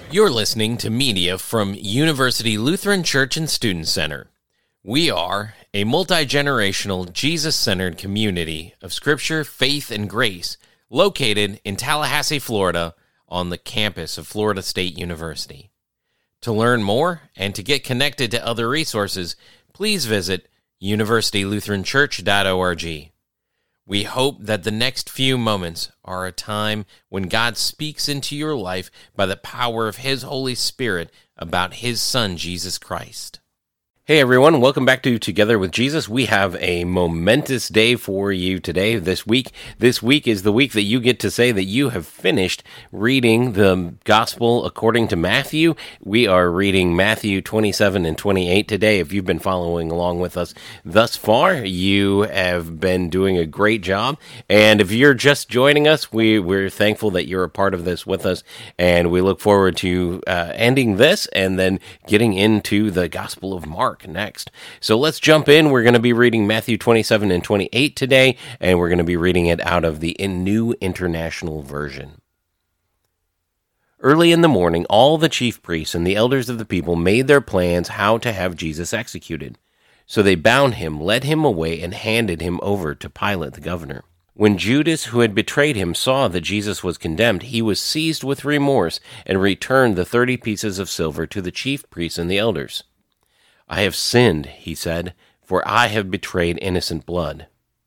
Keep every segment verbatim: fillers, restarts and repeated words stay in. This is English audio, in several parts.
You're listening to media from University Lutheran Church and Student Center. We are a multi-generational, Jesus-centered community of Scripture, faith, and grace located in Tallahassee, Florida, on the campus of Florida State University. To learn more and to get connected to other resources, please visit university lutheran church dot org. We hope that the next few moments are a time when God speaks into your life by the power of His Holy Spirit about His Son, Jesus Christ. Hey everyone, welcome back to Together with Jesus. We have a momentous day for you today, this week. This week is the week that you get to say that you have finished reading the Gospel according to Matthew. We are reading Matthew twenty-seven and twenty-eight today. If you've been following along with us thus far, you have been doing a great job. And if you're just joining us, we, we're thankful that you're a part of this with us. And we look forward to uh, ending this and then getting into the Gospel of Mark next. So let's jump in. We're going to be reading Matthew twenty-seven and twenty-eight today, and we're going to be reading it out of the New International Version. Early in the morning, all the chief priests and the elders of the people made their plans how to have Jesus executed. So they bound him, led him away, and handed him over to Pilate the governor. When Judas, who had betrayed him, saw that Jesus was condemned, he was seized with remorse and returned the thirty pieces of silver to the chief priests and the elders. "I have sinned," he said, "for I have betrayed innocent blood."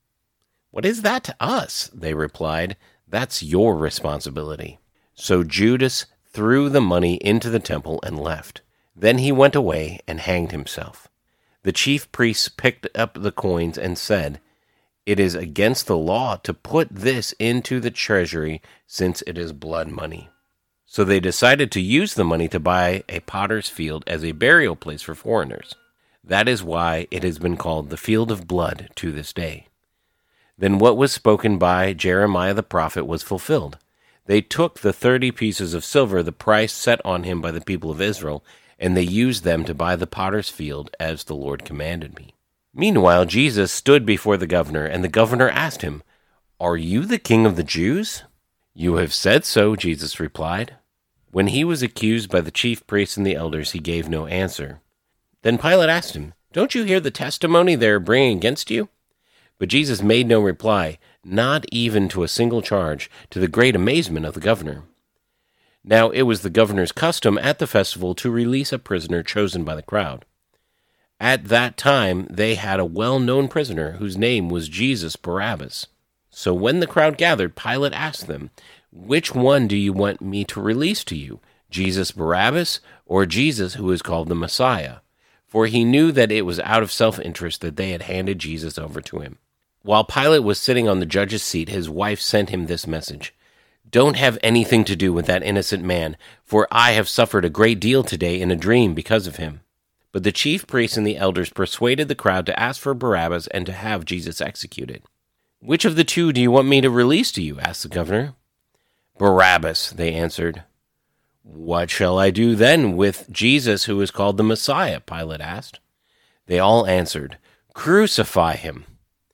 "What is that to us?" they replied. "That's your responsibility." So Judas threw the money into the temple and left. Then he went away and hanged himself. The chief priests picked up the coins and said, "It is against the law to put this into the treasury, since it is blood money." So they decided to use the money to buy a potter's field as a burial place for foreigners. That is why it has been called the Field of Blood to this day. Then what was spoken by Jeremiah the prophet was fulfilled. They took the thirty pieces of silver, the price set on him by the people of Israel, and they used them to buy the potter's field as the Lord commanded me. Meanwhile, Jesus stood before the governor, and the governor asked him, "Are you the king of the Jews?" "You have said so," Jesus replied. When he was accused by the chief priests and the elders, he gave no answer. Then Pilate asked him, "Don't you hear the testimony they are bringing against you?" But Jesus made no reply, not even to a single charge, to the great amazement of the governor. Now it was the governor's custom at the festival to release a prisoner chosen by the crowd. At that time they had a well-known prisoner whose name was Jesus Barabbas. So when the crowd gathered, Pilate asked them, "Which one do you want me to release to you, Jesus Barabbas or Jesus who is called the Messiah?" For he knew that it was out of self-interest that they had handed Jesus over to him. While Pilate was sitting on the judge's seat, his wife sent him this message: "Don't have anything to do with that innocent man, for I have suffered a great deal today in a dream because of him." But the chief priests and the elders persuaded the crowd to ask for Barabbas and to have Jesus executed. "Which of the two do you want me to release to you?" asked the governor. "Barabbas," they answered. "What shall I do then with Jesus who is called the Messiah?" Pilate asked. They all answered, "Crucify him."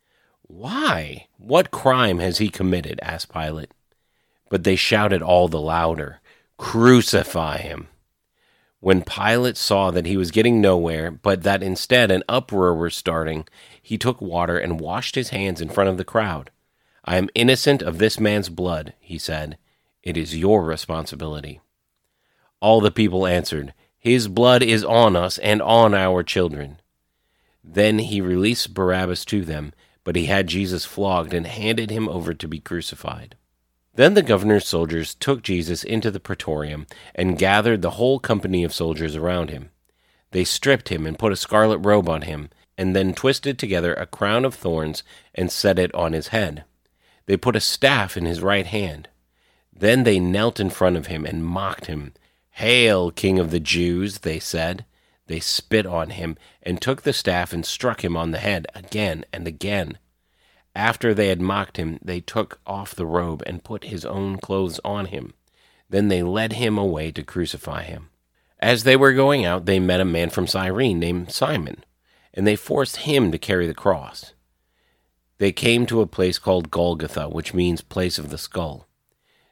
"Why? What crime has he committed?" asked Pilate. But they shouted all the louder, "Crucify him." When Pilate saw that he was getting nowhere, but that instead an uproar was starting, he took water and washed his hands in front of the crowd. "I am innocent of this man's blood," he said. "It is your responsibility." All the people answered, "His blood is on us and on our children." Then he released Barabbas to them, but he had Jesus flogged and handed him over to be crucified. Then the governor's soldiers took Jesus into the praetorium and gathered the whole company of soldiers around him. They stripped him and put a scarlet robe on him, and then twisted together a crown of thorns and set it on his head. They put a staff in his right hand. Then they knelt in front of him and mocked him. "Hail, King of the Jews," they said. They spit on him and took the staff and struck him on the head again and again. After they had mocked him, they took off the robe and put his own clothes on him. Then they led him away to crucify him. As they were going out, they met a man from Cyrene named Simon, and they forced him to carry the cross. They came to a place called Golgotha, which means place of the skull.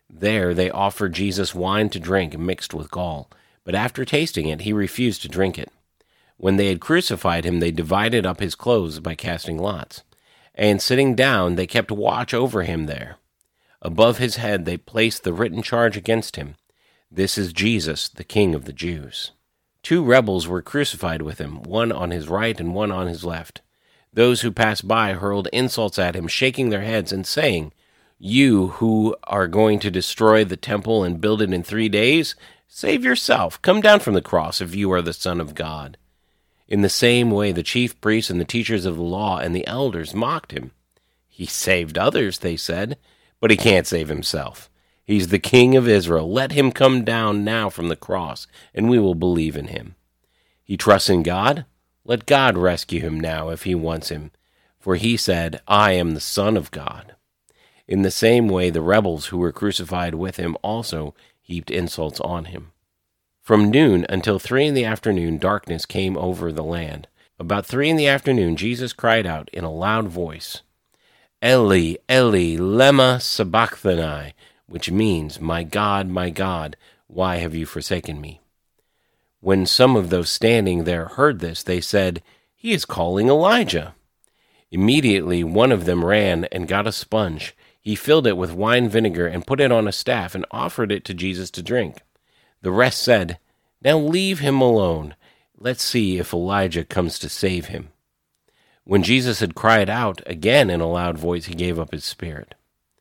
There they offered Jesus wine to drink mixed with gall, but after tasting it, he refused to drink it. When they had crucified him, they divided up his clothes by casting lots. And sitting down, they kept watch over him there. Above his head they placed the written charge against him, "This is Jesus, the King of the Jews." Two rebels were crucified with him, one on his right and one on his left. Those who passed by hurled insults at him, shaking their heads and saying, "You who are going to destroy the temple and build it in three days, save yourself. Come down from the cross if you are the Son of God." In the same way, the chief priests and the teachers of the law and the elders mocked him. "He saved others," they said, "but he can't save himself. He's the King of Israel. Let him come down now from the cross, and we will believe in him. He trusts in God? Let God rescue him now if he wants him, for he said, 'I am the Son of God.'" In the same way, the rebels who were crucified with him also heaped insults on him. From noon until three in the afternoon, darkness came over the land. About three in the afternoon, Jesus cried out in a loud voice, "Eli, Eli, lema sabachthani," which means, "My God, my God, why have you forsaken me?" When some of those standing there heard this, they said, "He is calling Elijah." Immediately one of them ran and got a sponge. He filled it with wine vinegar and put it on a staff and offered it to Jesus to drink. The rest said, "Now leave him alone. Let's see if Elijah comes to save him." When Jesus had cried out again in a loud voice, he gave up his spirit.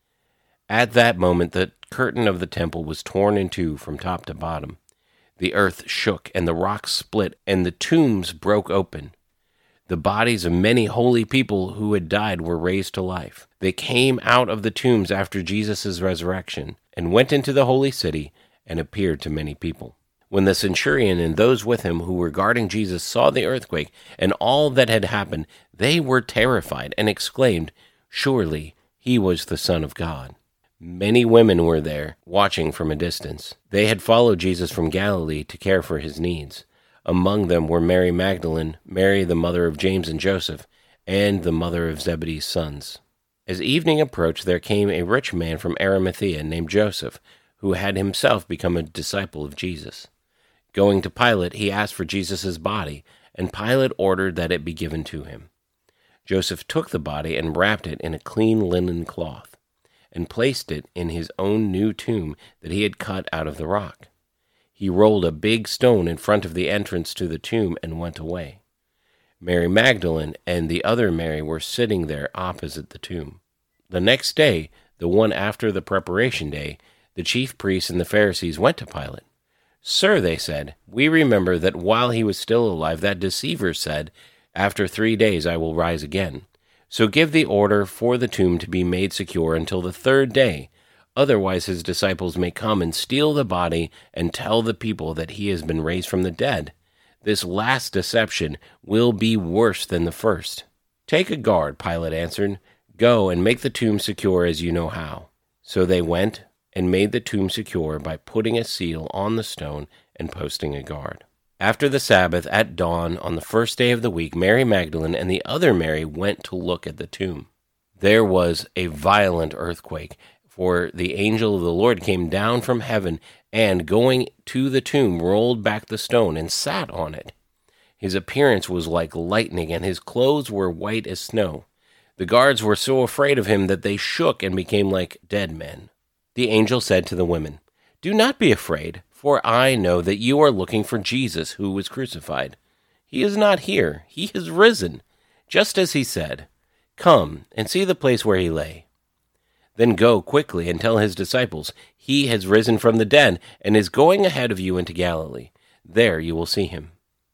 At that moment the curtain of the temple was torn in two from top to bottom. The earth shook, and the rocks split, and the tombs broke open. The bodies of many holy people who had died were raised to life. They came out of the tombs after Jesus' resurrection, and went into the holy city, and appeared to many people. When the centurion and those with him who were guarding Jesus saw the earthquake and all that had happened, they were terrified and exclaimed, "Surely he was the Son of God." Many women were there, watching from a distance. They had followed Jesus from Galilee to care for his needs. Among them were Mary Magdalene, Mary the mother of James and Joseph, and the mother of Zebedee's sons. As evening approached, there came a rich man from Arimathea named Joseph, who had himself become a disciple of Jesus. Going to Pilate, he asked for Jesus' body, and Pilate ordered that it be given to him. Joseph took the body and wrapped it in a clean linen cloth, and placed it in his own new tomb that he had cut out of the rock. He rolled a big stone in front of the entrance to the tomb and went away. Mary Magdalene and the other Mary were sitting there opposite the tomb. The next day, the one after the preparation day, the chief priests and the Pharisees went to Pilate. "Sir," they said, "we remember that while he was still alive, that deceiver said, 'After three days I will rise again.' So give the order for the tomb to be made secure until the third day. Otherwise his disciples may come and steal the body and tell the people that he has been raised from the dead. This last deception will be worse than the first." "Take a guard," Pilate answered. "Go and make the tomb secure as you know how." So they went and made the tomb secure by putting a seal on the stone and posting a guard. After the Sabbath, at dawn on the first day of the week, Mary Magdalene and the other Mary went to look at the tomb. There was a violent earthquake, for the angel of the Lord came down from heaven and, going to the tomb, rolled back the stone and sat on it. His appearance was like lightning, and his clothes were white as snow. The guards were so afraid of him that they shook and became like dead men. The angel said to the women, "Do not be afraid, for I know that you are looking for Jesus who was crucified. He is not here. He has risen, just as he said. Come and see the place where he lay. Then go quickly and tell his disciples, he has risen from the dead and is going ahead of you into Galilee. There you will see him.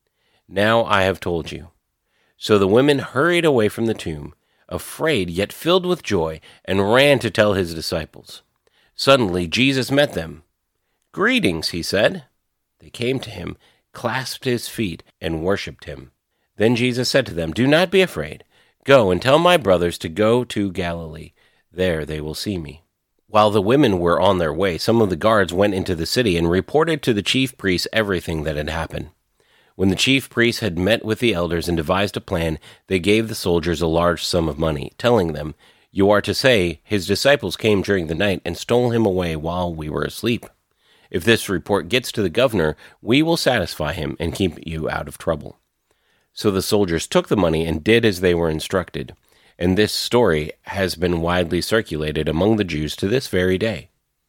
Now I have told you." So the women hurried away from the tomb, afraid yet filled with joy, and ran to tell his disciples. Suddenly Jesus met them. "Greetings," he said. They came to him, clasped his feet, and worshipped him. Then Jesus said to them, "Do not be afraid. Go and tell my brothers to go to Galilee. There they will see me." While the women were on their way, some of the guards went into the city and reported to the chief priests everything that had happened. When the chief priests had met with the elders and devised a plan, they gave the soldiers a large sum of money, telling them, You are to say, 'His disciples came during the night and stole him away while we were asleep.' If this report gets to the governor, we will satisfy him and keep you out of trouble." So the soldiers took the money and did as they were instructed. And this story has been widely circulated among the Jews to this very day.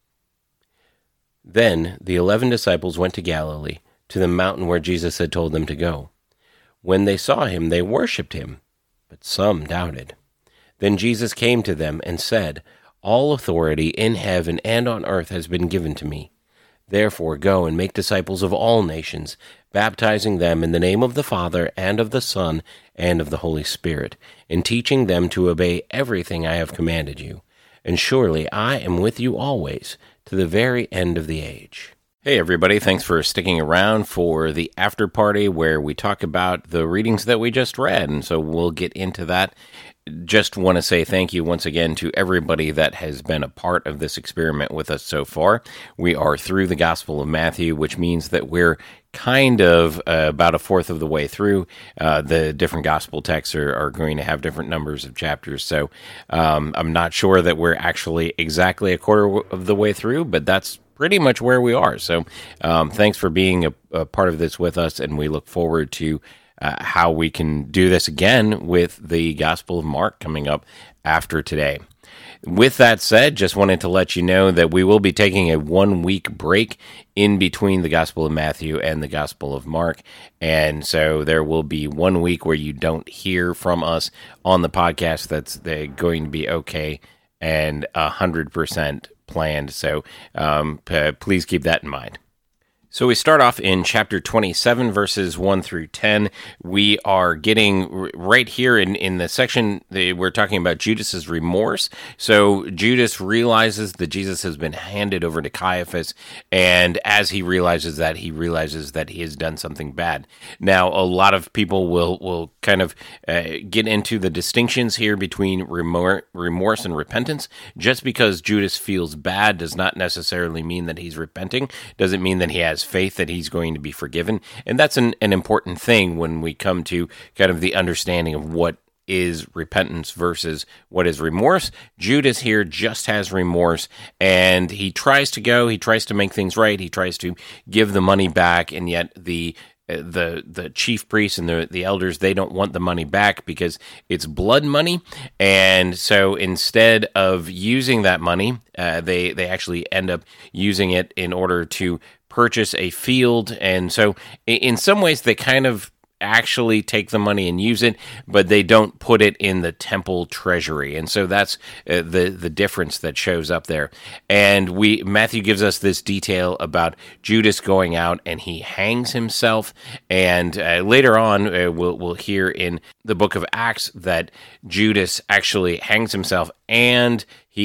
Then the eleven disciples went to Galilee, to the mountain where Jesus had told them to go. When they saw him, they worshipped him, but some doubted. Then Jesus came to them and said, "All authority in heaven and on earth has been given to me. Therefore go and make disciples of all nations, baptizing them in the name of the Father and of the Son and of the Holy Spirit, and teaching them to obey everything I have commanded you. And surely I am with you always, to the very end of the age." Hey everybody, thanks for sticking around for the after party where we talk about the readings that we just read, and so we'll get into that. Just want to say thank you once again to everybody that has been a part of this experiment with us so far. We are through the Gospel of Matthew, which means that we're kind of uh, about a fourth of the way through. Uh, the different gospel texts are, are going to have different numbers of chapters, so um, I'm not sure that we're actually exactly a quarter of the way through, but that's pretty much where we are. So um, thanks for being a, a part of this with us, and we look forward to uh, how we can do this again with the Gospel of Mark coming up after today. With that said, just wanted to let you know that we will be taking a one-week break in between the Gospel of Matthew and the Gospel of Mark, and so there will be one week where you don't hear from us on the podcast. That's going to be okay and one hundred percent planned, so um, p- please keep that in mind. So we start off in chapter twenty-seven, verses one through ten. We are getting r- right here in, in the section, the, we're talking about Judas's remorse. So Judas realizes that Jesus has been handed over to Caiaphas, and as he realizes that, he realizes that he has done something bad. Now, a lot of people will, will kind of uh, get into the distinctions here between remor- remorse and repentance. Just because Judas feels bad does not necessarily mean that he's repenting, doesn't mean that he has faith that he's going to be forgiven. And that's an, an important thing when we come to kind of the understanding of what is repentance versus what is remorse. Judas here just has remorse, and he tries to go, he tries to make things right, he tries to give the money back, and yet the the the chief priests and the, the elders, they don't want the money back because it's blood money. And so instead of using that money, uh, they, they actually end up using it in order to purchase a field. And so in some ways they kind of actually take the money and use it, but they don't put it in the temple treasury. And so that's uh, the the difference that shows up there. And we Matthew gives us this detail about Judas going out and he hangs himself. And uh, later on, uh, we'll we'll hear in the book of Acts that Judas actually hangs himself and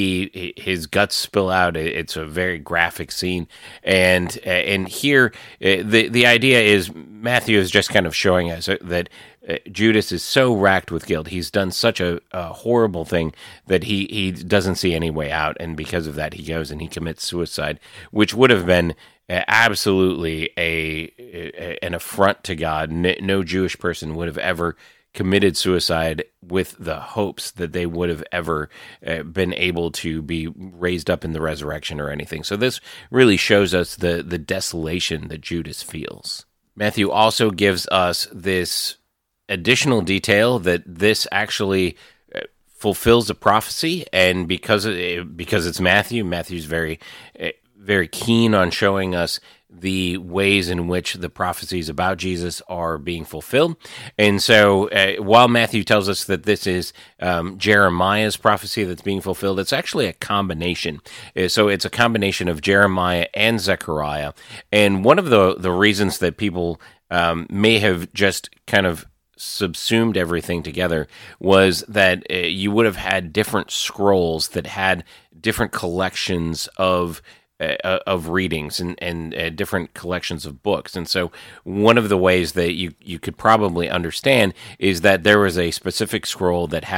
He his guts spill out. It's a very graphic scene, and and here the the idea is Matthew is just kind of showing us that Judas is so racked with guilt. He's done such a, a horrible thing that he he doesn't see any way out, and because of that, he goes and he commits suicide, which would have been absolutely a, a an affront to God. No Jewish person would have ever committed suicide with the hopes that they would have ever uh, been able to be raised up in the resurrection or anything. So this really shows us the, the desolation that Judas feels. Matthew also gives us this additional detail that this actually uh, fulfills a prophecy, and because it, because it's Matthew, Matthew's very, uh, very keen on showing us the ways in which the prophecies about Jesus are being fulfilled. And so uh, while Matthew tells us that this is um, Jeremiah's prophecy that's being fulfilled, it's actually a combination. Uh, so it's a combination of Jeremiah and Zechariah. And one of the, the reasons that people um, may have just kind of subsumed everything together was that uh, you would have had different scrolls that had different collections of Uh, of readings and, and uh, different collections of books. And so one of the ways that you, you could probably understand is that there was a specific scroll that had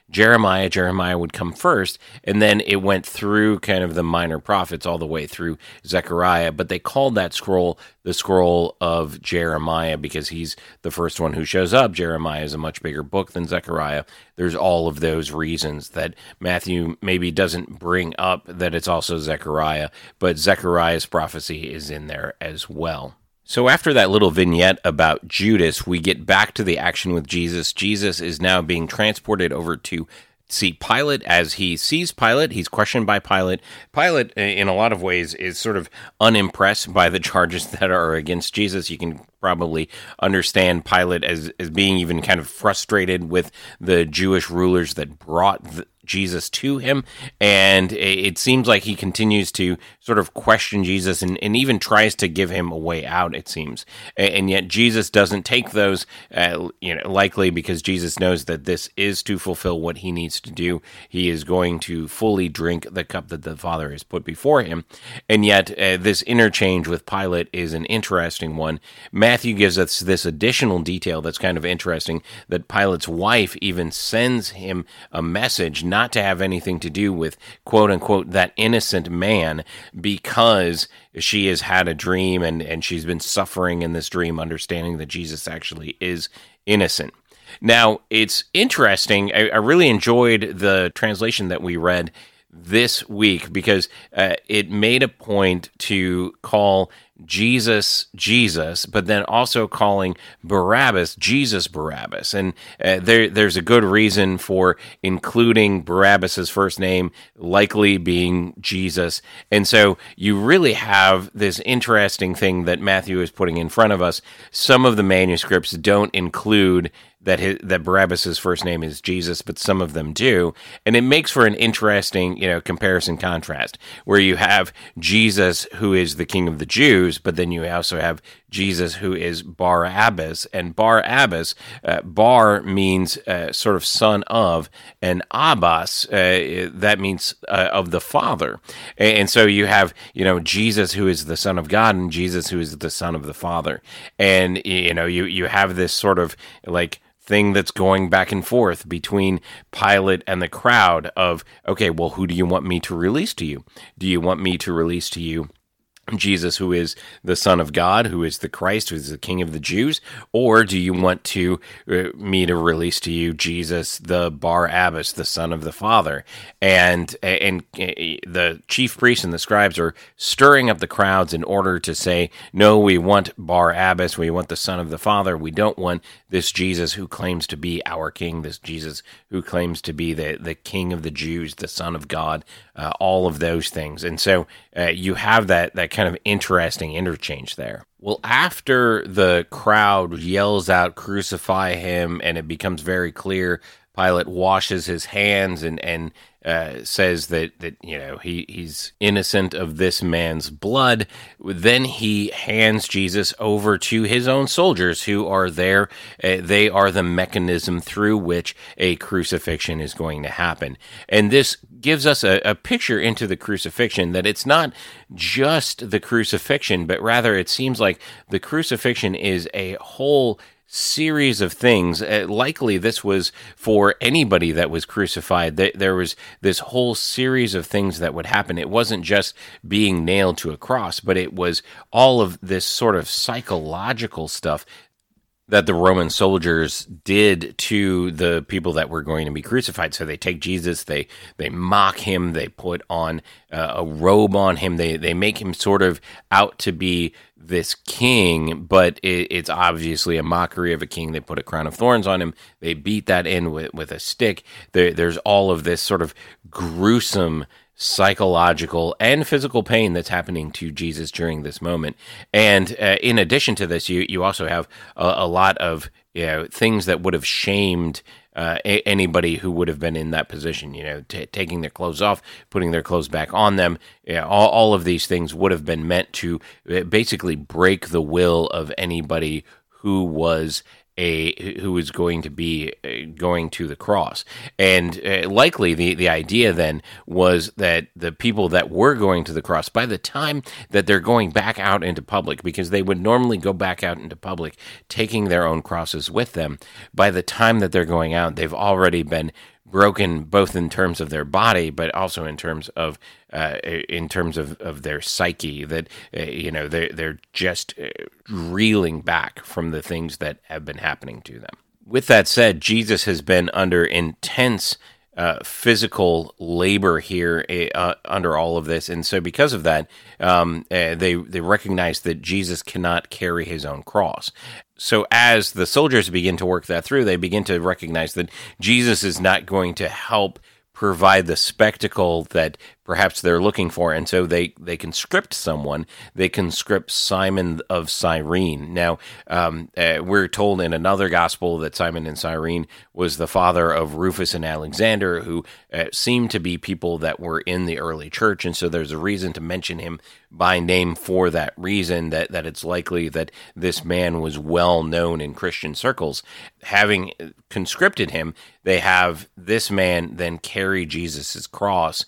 Jeremiah. Jeremiah would come first, and then it went through kind of the minor prophets all the way through Zechariah, but they called that scroll the scroll of Jeremiah because he's the first one who shows up. Jeremiah is a much bigger book than Zechariah. There's all of those reasons that Matthew maybe doesn't bring up that it's also Zechariah, but Zechariah's prophecy is in there as well. So after that little vignette about Judas, we get back to the action with Jesus. Jesus is now being transported over to see Pilate. As he sees Pilate, he's questioned by Pilate. Pilate, in a lot of ways, is sort of unimpressed by the charges that are against Jesus. You can probably understand Pilate as, as being even kind of frustrated with the Jewish rulers that brought the, Jesus to him, and it seems like he continues to sort of question Jesus and, and even tries to give him a way out, it seems. And yet Jesus doesn't take those, uh, you know, likely because Jesus knows that this is to fulfill what he needs to do. He is going to fully drink the cup that the Father has put before him. And yet uh, this interchange with Pilate is an interesting one. Matthew gives us this additional detail that's kind of interesting, that Pilate's wife even sends him a message not to have anything to do with, quote unquote, that innocent man, because she has had a dream and, and she's been suffering in this dream, understanding that Jesus actually is innocent. Now, it's interesting. I, I really enjoyed the translation that we read this week because uh, it made a point to call Jesus, Jesus, but then also calling Barabbas, Jesus Barabbas. And uh, there, there's a good reason for including Barabbas's first name, likely being Jesus. And so you really have this interesting thing that Matthew is putting in front of us. Some of the manuscripts don't include that his, that Barabbas's first name is Jesus, but some of them do, and it makes for an interesting, you know, comparison contrast where you have Jesus, who is the King of the Jews, but then you also have Jesus, who is Barabbas, and Barabbas, uh, Bar means uh, sort of son of, and Abbas, uh, that means uh, of the Father, and so you have, you know, Jesus, who is the Son of God, and Jesus, who is the Son of the Father, and you know, you you have this sort of like thing that's going back and forth between Pilate and the crowd of, okay, well, who do you want me to release to you? Do you want me to release to you Jesus, who is the Son of God, who is the Christ, who is the King of the Jews? Or do you want to uh, me to release to you Jesus, the Barabbas, the Son of the Father? And and uh, the chief priests and the scribes are stirring up the crowds in order to say, no, we want Barabbas, we want the Son of the Father. We don't want this Jesus who claims to be our King, this Jesus who claims to be the, the King of the Jews, the Son of God, uh, all of those things. And so uh, you have that that kind of interesting interchange there. Well, after the crowd yells out, crucify him, and it becomes very clear, Pilate washes his hands and, and uh, says that, that you know he, he's innocent of this man's blood. Then he hands Jesus over to his own soldiers who are there. Uh, they are the mechanism through which a crucifixion is going to happen. And this gives us a, a picture into the crucifixion, that it's not just the crucifixion, but rather it seems like the crucifixion is a whole series of things. Uh, likely this was for anybody that was crucified. Th- there was this whole series of things that would happen. It wasn't just being nailed to a cross, but it was all of this sort of psychological stuff that the Roman soldiers did to the people that were going to be crucified. So they take Jesus, they they mock him, they put on uh, a robe on him, they they make him sort of out to be this king, but it, it's obviously a mockery of a king. They put a crown of thorns on him, they beat that in with, with a stick. There, there's all of this sort of gruesome psychological and physical pain that's happening to Jesus during this moment. And uh, in addition to this, you you also have a, a lot of you know things that would have shamed uh, a- anybody who would have been in that position. You know, t- taking their clothes off, putting their clothes back on them. You know, all all of these things would have been meant to basically break the will of anybody who was a who is going to be going to the cross. And uh, likely the, the idea then was that the people that were going to the cross, by the time that they're going back out into public, because they would normally go back out into public taking their own crosses with them, by the time that they're going out, they've already been broken both in terms of their body, but also in terms of uh, in terms of, of their psyche. That uh, you know they they're just uh, reeling back from the things that have been happening to them. With that said, Jesus has been under intense Uh, physical labor here uh, under all of this, and so because of that, um, uh, they they recognize that Jesus cannot carry his own cross. So as the soldiers begin to work that through, they begin to recognize that Jesus is not going to help provide the spectacle that perhaps they're looking for, and so they, they conscript someone. They conscript Simon of Cyrene. Now, um, uh, we're told in another gospel that Simon and Cyrene was the father of Rufus and Alexander, who uh, seemed to be people that were in the early church, and so there's a reason to mention him by name for that reason, that, that it's likely that this man was well known in Christian circles. Having conscripted him, they have this man then carry Jesus' cross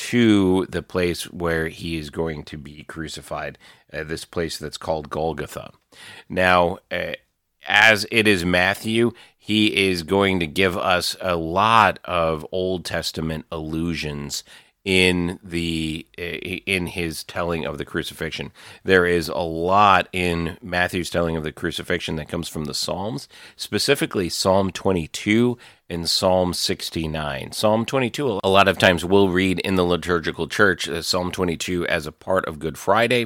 to the place where he is going to be crucified, uh, this place that's called Golgotha. Now, uh, as it is Matthew, he is going to give us a lot of Old Testament allusions in the in his telling of the crucifixion. There is a lot in Matthew's telling of the crucifixion that comes from the Psalms, specifically Psalm twenty-two and Psalm sixty-nine. Psalm twenty-two, a lot of times we'll read in the liturgical church uh, Psalm twenty-two as a part of Good Friday,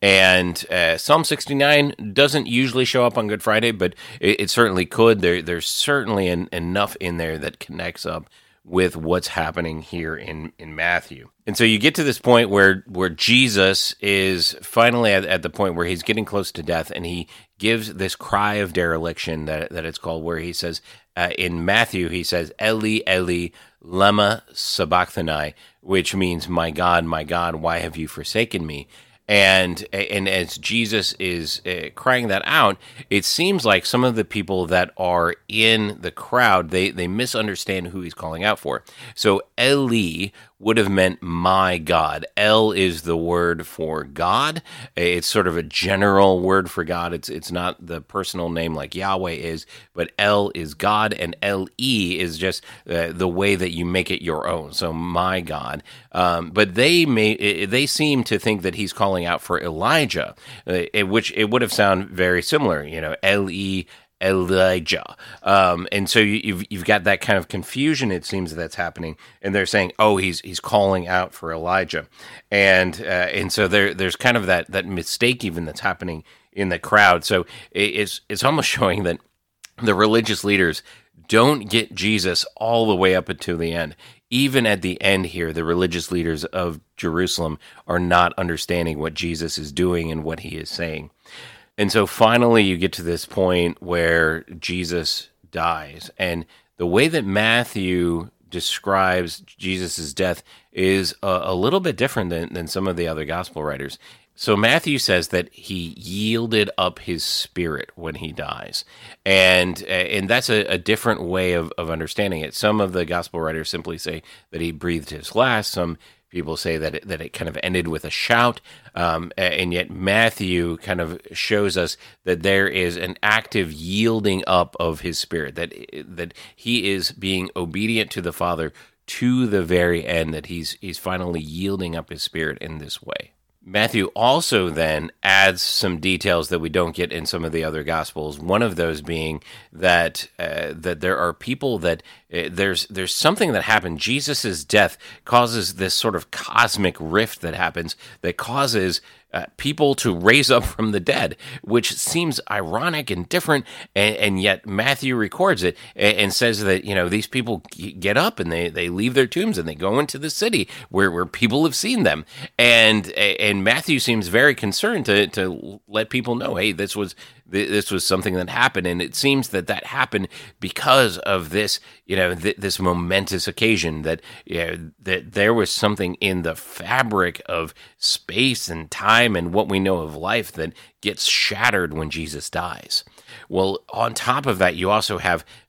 and uh, Psalm sixty-nine doesn't usually show up on Good Friday, but it, it certainly could. There, there's certainly an, enough in there that connects up with what's happening here in, in Matthew. And so you get to this point where where Jesus is finally at, at the point where he's getting close to death, and he gives this cry of dereliction that, that it's called, where he says, uh, in Matthew, he says, Eli, Eli, lema sabachthani, which means, my God, my God, why have you forsaken me? And and as Jesus is uh, crying that out, it seems like some of the people that are in the crowd, they, they misunderstand who he's calling out for. So Eli would have meant my God. El is the word for God. It's sort of a general word for God. It's it's not the personal name like Yahweh is, but El is God, and L E is just uh, the way that you make it your own. So my God. Um, but they may they seem to think that he's calling out for Elijah, uh, which it would have sounded very similar. You know, L E. Elijah. Um, and so you, you've you've got that kind of confusion, it seems, that's happening, and they're saying, oh, he's he's calling out for Elijah. And uh, and so there there's kind of that that mistake even that's happening in the crowd. So it's it's almost showing that the religious leaders don't get Jesus all the way up until the end. Even at the end here, the religious leaders of Jerusalem are not understanding what Jesus is doing and what he is saying. And so finally you get to this point where Jesus dies. And the way that Matthew describes Jesus' death is a, a little bit different than, than some of the other gospel writers. So Matthew says that he yielded up his spirit when he dies. And and that's a, a different way of, of understanding it. Some of the gospel writers simply say that he breathed his last. Some people say that it, that it kind of ended with a shout, um, and yet Matthew kind of shows us that there is an active yielding up of his spirit, that that he is being obedient to the Father to the very end, that he's he's finally yielding up his spirit in this way. Matthew also then adds some details that we don't get in some of the other Gospels. One of those being that uh, that there are people that uh, there's there's something that happened. Jesus' death causes this sort of cosmic rift that happens that causes uh, people to raise up from the dead, which seems ironic and different, and, and yet Matthew records it and, and says that, you know, these people get up and they, they leave their tombs and they go into the city where, where people have seen them. And and Matthew seems very concerned to, to let people know, hey, this was this was something that happened, and it seems that that happened because of this, you know, th- this momentous occasion, that, you know, that there was something in the fabric of space and time and what we know of life that gets shattered when Jesus dies. Well, on top of that, you also have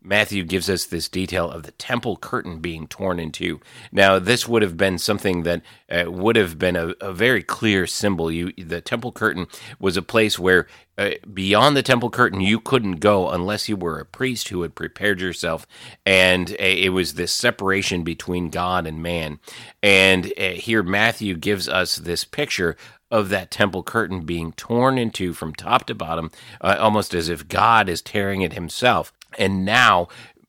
Matthew gives us this detail of the temple curtain being torn in two. Now, this would have been something that uh, would have been a, a very clear symbol. You, the temple curtain was a place where uh, beyond the temple curtain, you couldn't go unless you were a priest who had prepared yourself. And uh, it was this separation between God and man. And uh, here Matthew gives us this picture of that temple curtain being torn in two from top to bottom, uh, almost as if God is tearing it himself. And now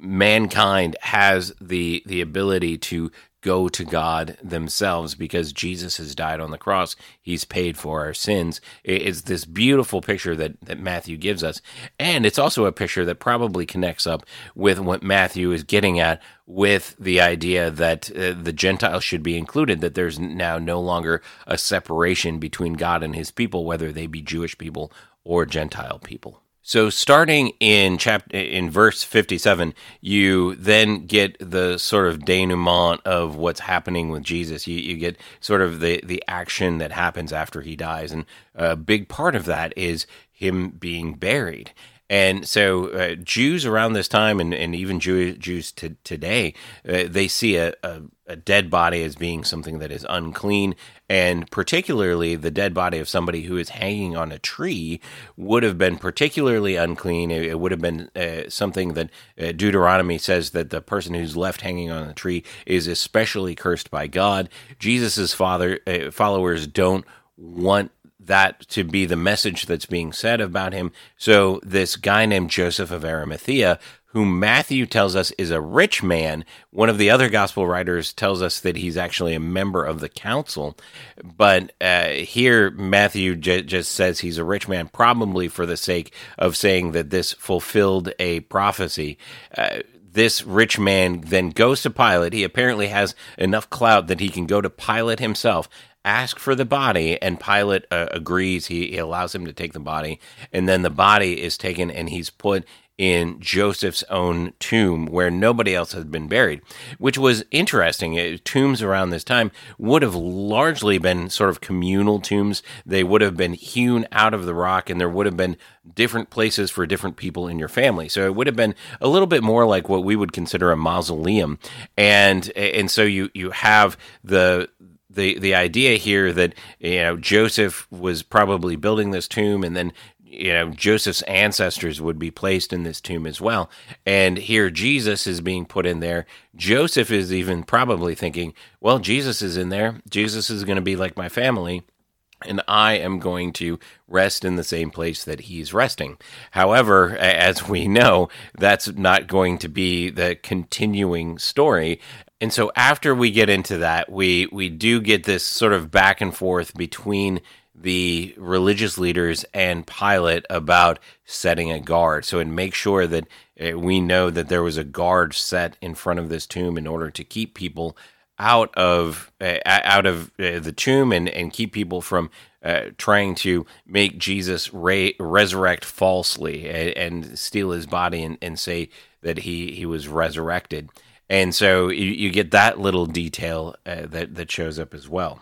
mankind has the the ability to go to God themselves because Jesus has died on the cross. He's paid for our sins. It's this beautiful picture that, that Matthew gives us. And it's also a picture that probably connects up with what Matthew is getting at with the idea that uh, the Gentiles should be included, that there's now no longer a separation between God and his people, whether they be Jewish people or Gentile people. So starting in chapter in verse fifty-seven, you then get the sort of denouement of what's happening with Jesus. You, you get sort of the, the action that happens after he dies. And a big part of that is him being buried. And so uh, Jews around this time, and, and even Jew, Jews to, today, uh, they see a, a, a dead body as being something that is unclean, and particularly the dead body of somebody who is hanging on a tree would have been particularly unclean. It, it would have been uh, something that uh, Deuteronomy says that the person who's left hanging on a tree is especially cursed by God. Jesus's father uh, followers don't want that to be the message that's being said about him. So this guy named Joseph of Arimathea, whom Matthew tells us is a rich man, one of the other gospel writers tells us that he's actually a member of the council. But uh, here Matthew j- just says he's a rich man, probably for the sake of saying that this fulfilled a prophecy. Uh, This rich man then goes to Pilate. He apparently has enough clout that he can go to Pilate himself, ask for the body, and Pilate uh, agrees. He, he allows him to take the body, and then the body is taken and he's put in Joseph's own tomb where nobody else has been buried, which was interesting. It, tombs around this time would have largely been sort of communal tombs. They would have been hewn out of the rock, and there would have been different places for different people in your family. So it would have been a little bit more like what we would consider a mausoleum. And and so you you have the The the idea here that, you know, Joseph was probably building this tomb, and then, you know, Joseph's ancestors would be placed in this tomb as well. And here Jesus is being put in there. Joseph is even probably thinking, well, Jesus is in there. Jesus is going to be like my family, and I am going to rest in the same place that he's resting. However, as we know, that's not going to be the continuing story. And so after we get into that, we, we do get this sort of back and forth between the religious leaders and Pilate about setting a guard. So it makes sure that uh, we know that there was a guard set in front of this tomb in order to keep people out of uh, out of uh, the tomb and, and keep people from uh, trying to make Jesus re- resurrect falsely and, and steal his body and, and say that he, he was resurrected. And so you, you get that little detail uh, that, that shows up as well.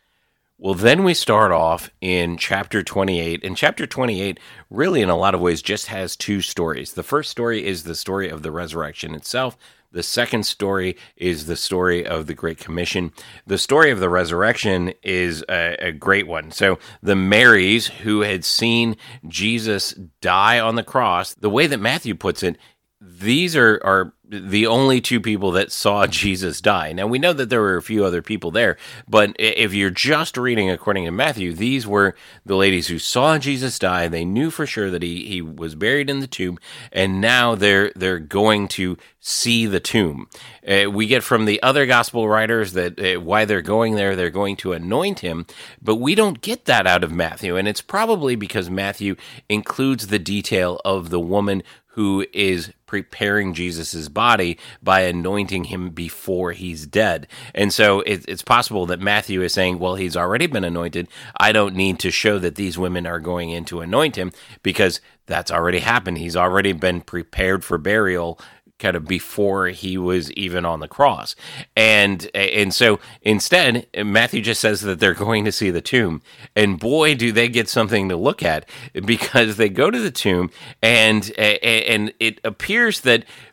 Well, then we start off in chapter twenty-eight, and chapter twenty-eight really in a lot of ways just has two stories. The first story is the story of the resurrection itself. The second story is the story of the Great Commission. The story of the resurrection is a, a great one. So the Marys who had seen Jesus die on the cross, the way that Matthew puts it, these are, are the only two people that saw Jesus die. Now, we know that there were a few other people there, but if you're just reading according to Matthew, these were the ladies who saw Jesus die. They knew for sure that he, he was buried in the tomb, and now they're they're going to see the tomb. Uh, we get from the other gospel writers that uh, why they're going there, they're going to anoint him, but we don't get that out of Matthew, and it's probably because Matthew includes the detail of the woman who is preparing Jesus's body by anointing him before he's dead. And so it, it's possible that Matthew is saying, well, he's already been anointed. I don't need to show that these women are going in to anoint him because that's already happened. He's already been prepared for burial kind of before he was even on the cross. And and so instead, Matthew just says that they're going to see the tomb. And boy, do they get something to look at, because they go to the tomb and and it appears that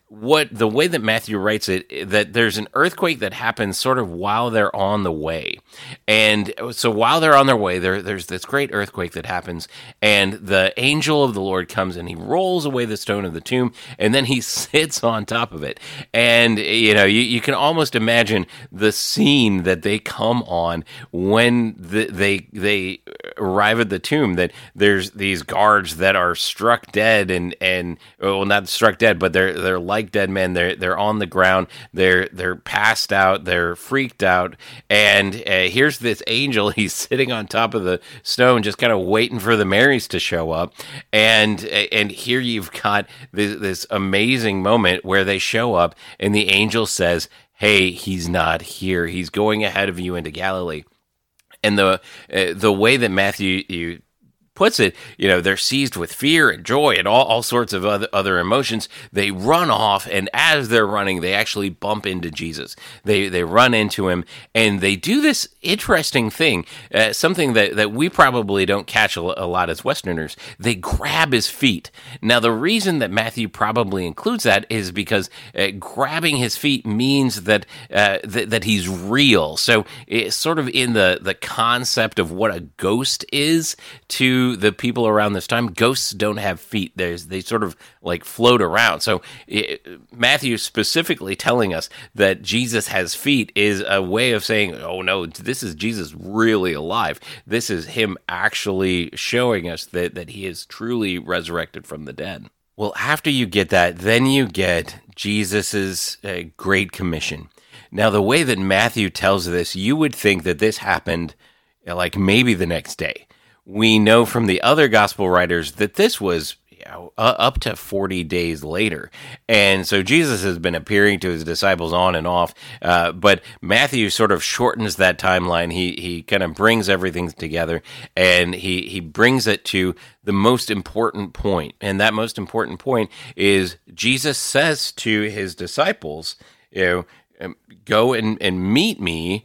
what the way that Matthew writes it, that there's an earthquake that happens sort of while they're on the way. And so while they're on their way, there, there's this great earthquake that happens, and the angel of the Lord comes and he rolls away the stone of the tomb, and then he sits on top of it. And, you know, you, you can almost imagine the scene that they come on when the, they they arrive at the tomb, that there's these guards that are struck dead and, and well, not struck dead, but they're they're like Like dead men. They're they're on the ground. They're they're passed out. They're freaked out. And uh, here's this angel. He's sitting on top of the stone, just kind of waiting for the Marys to show up. And and here you've got this, this amazing moment where they show up, and the angel says, "Hey, he's not here. He's going ahead of you into Galilee." And the uh, the way that Matthew you puts it, you know, they're seized with fear and joy and all, all sorts of other, other emotions. They run off, and as they're running, they actually bump into Jesus. They they run into him, and they do this interesting thing, uh, something that, that we probably don't catch a, a lot as Westerners. They grab his feet. Now, the reason that Matthew probably includes that is because uh, grabbing his feet means that, uh, th- that he's real. So it's sort of in the, the concept of what a ghost is to the people around this time. Ghosts don't have feet. There's, they sort of like float around. So it, Matthew specifically telling us that Jesus has feet is a way of saying, oh no, this is Jesus really alive. This is him actually showing us that, that he is truly resurrected from the dead. Well, after you get that, then you get Jesus's uh, Great Commission. Now, the way that Matthew tells this, you would think that this happened uh, like maybe the next day. We know from the other gospel writers that this was, you know, uh, up to forty days later. And so Jesus has been appearing to his disciples on and off, uh, but Matthew sort of shortens that timeline. He he kind of brings everything together, and he, he brings it to the most important point. And that most important point is Jesus says to his disciples, you know, go and, and meet me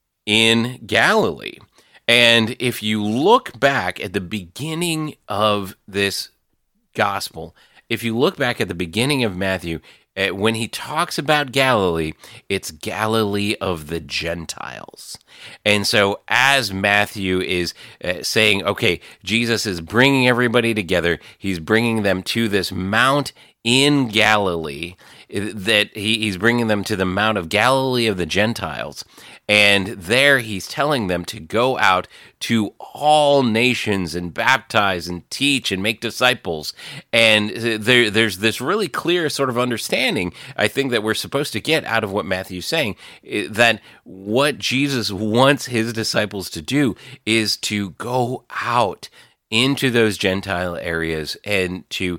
in Galilee. And if you look back at the beginning of this gospel, if you look back at the beginning of Matthew, uh, when he talks about Galilee, it's Galilee of the Gentiles. And so as Matthew is uh, saying, okay, Jesus is bringing everybody together, he's bringing them to this mount in Galilee, that he, he's bringing them to the Mount of Galilee of the Gentiles. And there he's telling them to go out to all nations and baptize and teach and make disciples. And there, there's this really clear sort of understanding, I think, that we're supposed to get out of what Matthew's saying, that what Jesus wants his disciples to do is to go out into those Gentile areas and to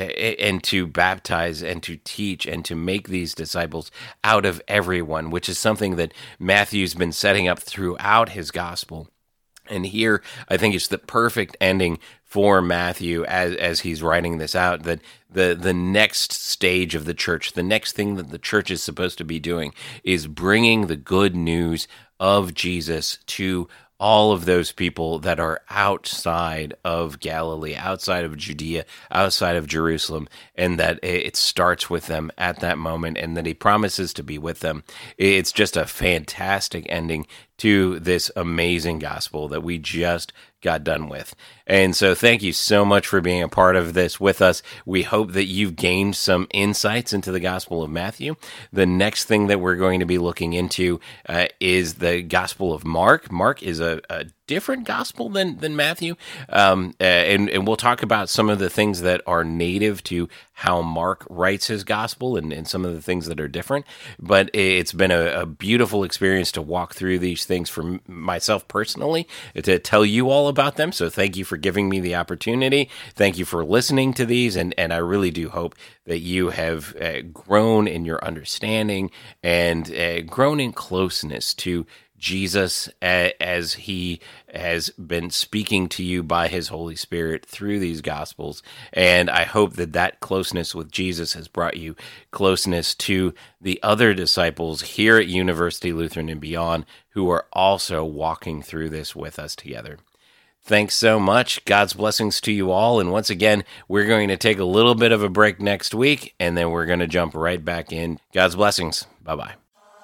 and to baptize and to teach and to make these disciples out of everyone, which is something that Matthew's been setting up throughout his gospel. And here, I think it's the perfect ending for Matthew as as he's writing this out, that the, the next stage of the church, the next thing that the church is supposed to be doing is bringing the good news of Jesus to all of those people that are outside of Galilee, outside of Judea, outside of Jerusalem, and that it starts with them at that moment, and that he promises to be with them. It's just a fantastic ending to this amazing gospel that we just got done with. And so thank you so much for being a part of this with us. We hope that you've gained some insights into the Gospel of Matthew. The next thing that we're going to be looking into uh, is the Gospel of Mark. Mark is a, a different gospel than than Matthew, um, uh, and and we'll talk about some of the things that are native to how Mark writes his gospel, and, and some of the things that are different. But it's been a, a beautiful experience to walk through these things for myself personally, to tell you all about them. So thank you for giving me the opportunity. Thank you for listening to these, and and I really do hope that you have uh, grown in your understanding and uh, grown in closeness to Jesus as he has been speaking to you by his Holy Spirit through these Gospels. And I hope that that closeness with Jesus has brought you closeness to the other disciples here at University Lutheran and beyond who are also walking through this with us together. Thanks so much. God's blessings to you all. And once again, we're going to take a little bit of a break next week, and then we're going to jump right back in. God's blessings. Bye-bye.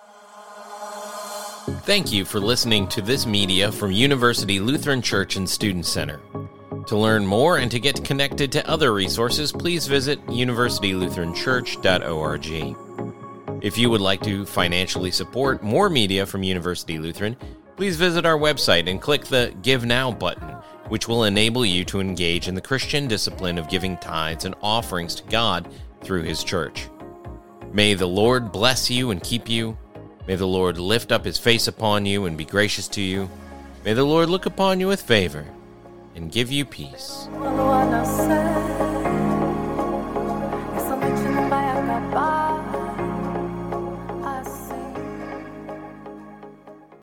Thank you for listening to this media from University Lutheran Church and Student Center. To learn more and to get connected to other resources, please visit university lutheran church dot org. If you would like to financially support more media from University Lutheran, please visit our website and click the Give Now button, which will enable you to engage in the Christian discipline of giving tithes and offerings to God through His church. May the Lord bless you and keep you. May the Lord lift up His face upon you and be gracious to you. May the Lord look upon you with favor and give you peace.